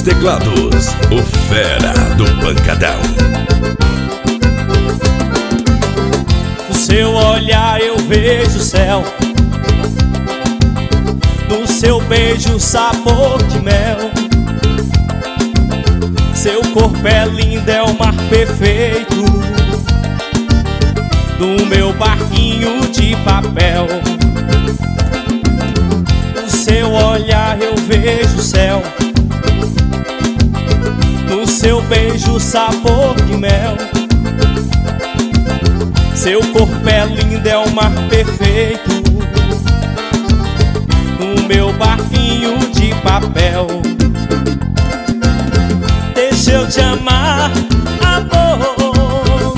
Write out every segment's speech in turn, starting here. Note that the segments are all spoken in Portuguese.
teclados, o fera do pancadão. No seu olhar eu vejo o céu, no seu beijo sabor de mel. Seu corpo é lindo, é o mar perfeito do meu barquinho de papel. No seu olhar eu vejo o céu, no seu beijo sabor de mel. Seu corpo é lindo, é o mar perfeito no meu barquinho de papel. Deixa eu te amar, amor,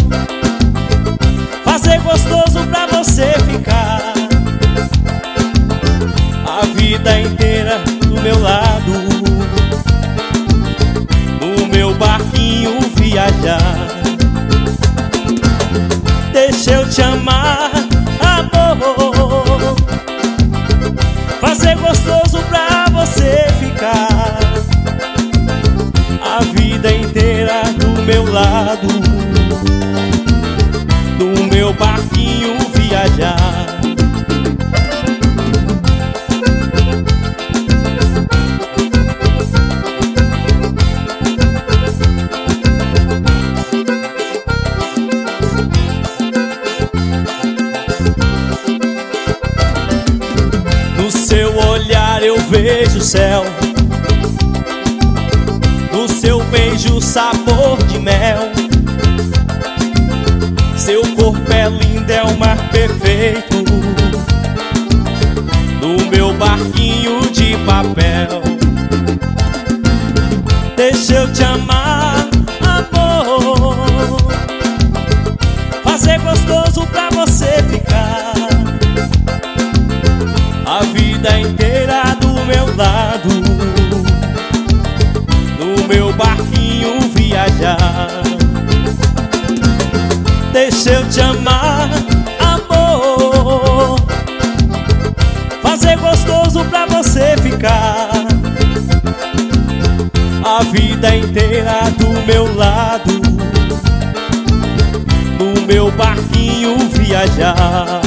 fazer gostoso pra você ficar a vida inteira do meu lado, no meu barquinho viajar. Deixa eu te amar, amor, fazer gostoso pra você ficar a vida inteira do meu lado, no meu barquinho viajar. No seu olhar eu vejo o céu, no seu beijo sabor de mel. Seu corpo é lindo, é o mar perfeito no meu barquinho de papel. Deixa eu te amar, amor, fazer gostoso pra você ficar a vida inteira do meu lado, no meu barquinho viajar. Deixa eu te amar, amor, fazer gostoso pra você ficar a vida inteira do meu lado, no meu barquinho viajar.